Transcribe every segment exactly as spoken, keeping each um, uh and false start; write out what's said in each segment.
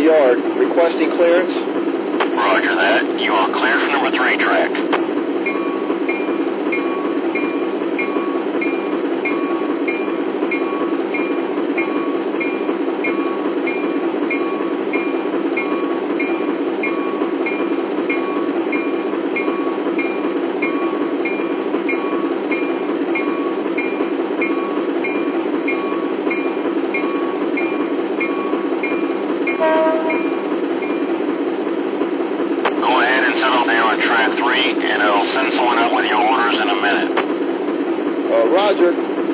yard. Requesting clearance. Roger that. You are clear for number three track. Go ahead and settle there on track three, and I'll send someone out with your orders in a minute. Uh, roger.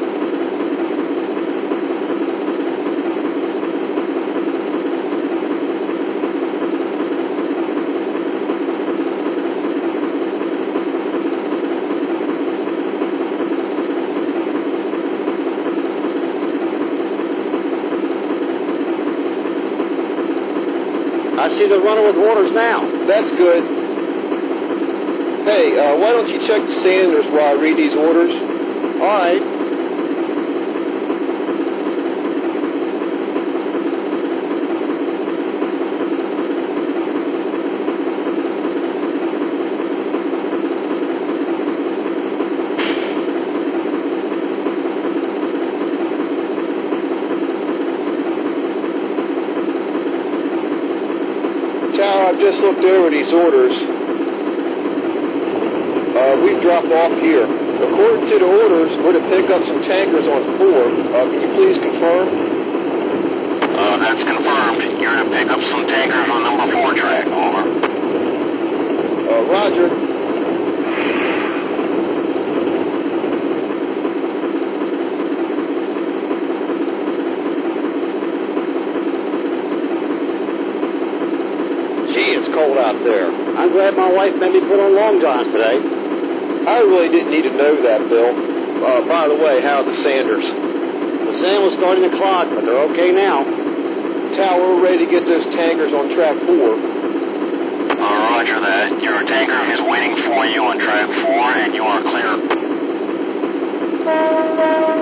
I see the runner with orders now. That's good. Hey, uh, why don't you check the Sanders while I read these orders? All right. Tower, I've just looked over these orders. Uh, we've dropped off here. According to the orders, we're to pick up some tankers on four. Uh, can you please confirm? Uh, that's confirmed. You're to pick up some tankers on number four track. Over. Uh, roger. Gee, it's cold out there. I'm glad my wife made me put on long johns today. I really didn't need to know that, Bill. Uh, by the way, how are the Sanders? The sand was starting to clog, but they're okay now. Tower, we're ready to get those tankers on track four. Uh, roger that. Your tanker is waiting for you on track four, and you are clear.